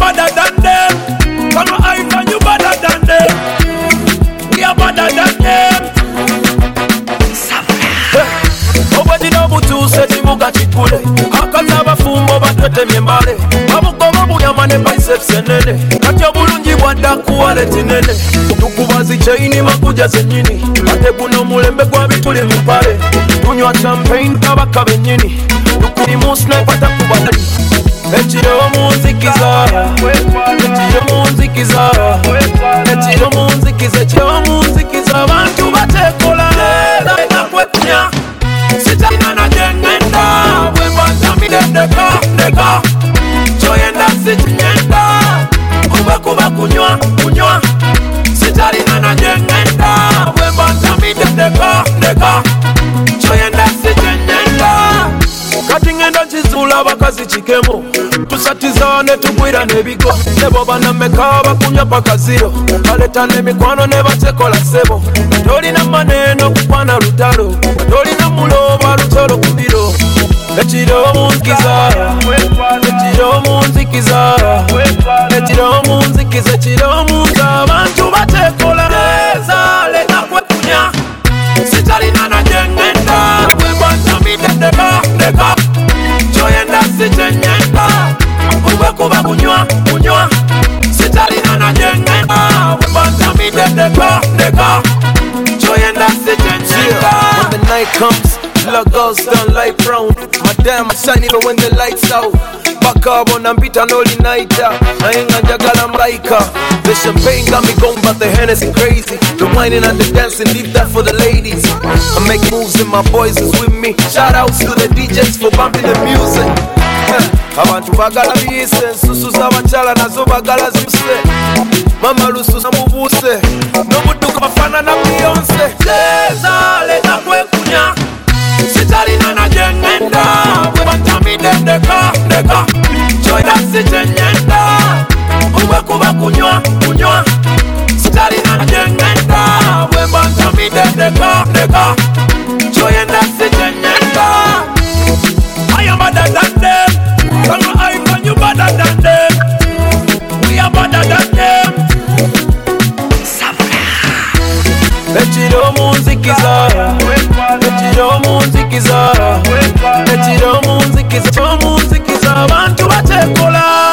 better than them. Come on, I find you better than them. We are better than them. Obadi no butu seti muga chikule. Akaza bafumbo batwete myembale. Babuko buyamane biceps enene. Katya bulungi bwadda kuwale tinene. Tukubazi chaini makuja zenyini. Ate guno mulembe gwa bituli mupale. Tunywa champagne kabaka benyini. Tukuni musnipe atakubali. Echiro munzikiza. Echiro munzikiza. Echiro munzikiza. Echiro munzikiza. Abantu batekola. Nakwekunya. Sitalina na jengenda. Webanta mi deka. Choyenda sitinyenda. Kuba kunywa. Sitalina na jengenda. Webanta mi deka. Choyenda sitinyenda. Kati ngenda chizula bakazi chikemo. Tusatizane tugwira nebigo. Nebo banameka bakunya paka zero. Baleta nemikwano nebatekola sebo. Tolina maneno kupana lutalo. Tolina muloba lutolo kubiro. Echiro munzikiza. Echiro munzikiza. Echiro munzikiza. Echiro munzikiza. Abantu batekola. Leza nakwekunya. Sitalina na jengenda. Webanta mi deka. Choyenda sitenyenda. Kuba kunywa. Sitalina na jengenda. Webanta mi deka. Choyenda sitenyenda. When the night comes, love goes down like brown. My damn shine even when the lights out. Back up on and beat an all night. I ain't gonna jagala mlaika. The champagne got me going, but the Hennessy crazy. The whining and the dancing, leave that for the ladies. I make moves and my boys is with me. Shout outs to the DJs for bumping the music. Abantu bagala biyise, susu z'abachala nazo bagala zimse. Mama lususa mubuse, nobuduka bafana na Beyonce. Leza leta kwekunya. Sitalina na jengenda. Webanta mi deka. Choyenda sitenyenda. Kuba kunywa. Sitalina na jengenda. Webanta mi deka. Choyenda sitenyenda. I am better than them. Come on, I find you better than them. We are better than them. Echiro munzikiza. Echiro munzikiza. Echiro munzikiza. Echiro munzikiza. Abantu batekola.